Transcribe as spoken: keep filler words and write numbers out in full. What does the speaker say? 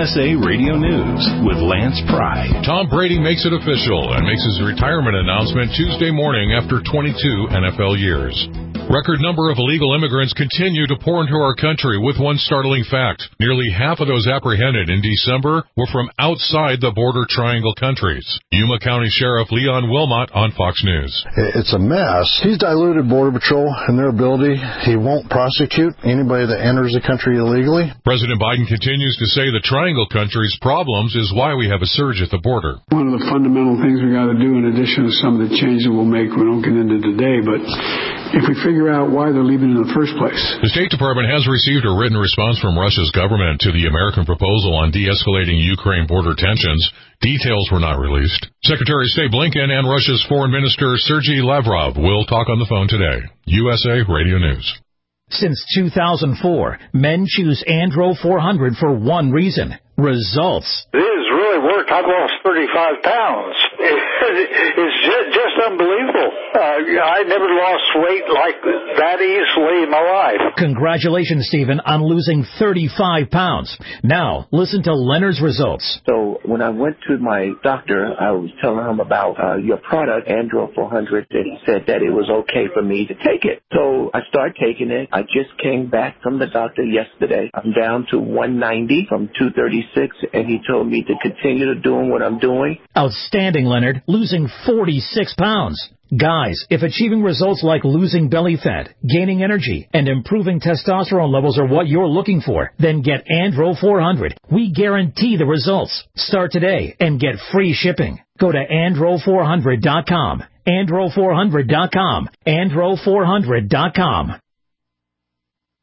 S A Radio News with Lance Pry. Tom Brady makes it official and makes his retirement announcement Tuesday morning after twenty-two N F L years. Record number of illegal immigrants continue to pour into our country with one startling fact. Nearly half of those apprehended in December were from outside the border triangle countries. Yuma County Sheriff Leon Wilmot on Fox News. It's a mess. He's diluted Border Patrol and their ability. He won't prosecute anybody that enters the country illegally. President Biden continues to say the triangle countries' problems is why we have a surge at the border. One of the fundamental things we got to do, in addition to some of the changes we'll make, we don't get into today, but if we figure out why they're leaving in the first place. The State Department has received a written response from Russia's government to the American proposal on de-escalating Ukraine border tensions. Details were not released. Secretary of State Blinken and Russia's Foreign Minister Sergei Lavrov will talk on the phone today. U S A Radio News. Since two thousand four, men choose Andro four hundred for one reason: results. It has really worked. I've lost thirty-five pounds. It's just unbelievable. Uh, I never lost weight like that easily in my life. Congratulations, Stephen, on losing thirty-five pounds. Now, listen to Leonard's results. So when I went to my doctor, I was telling him about uh, your product, Andro four hundred, and he said that it was okay for me to take it. So I started taking it. I just came back from the doctor yesterday. I'm down to one ninety from two thirty-six, and he told me to continue to doing what I'm doing. Outstanding, Leonard, losing forty-six pounds. Guys, if achieving results like losing belly fat, gaining energy, and improving testosterone levels are what you're looking for, then get Andro four hundred. We guarantee the results. Start today and get free shipping. Go to andro four hundred dot com. andro four hundred dot com. andro four hundred dot com.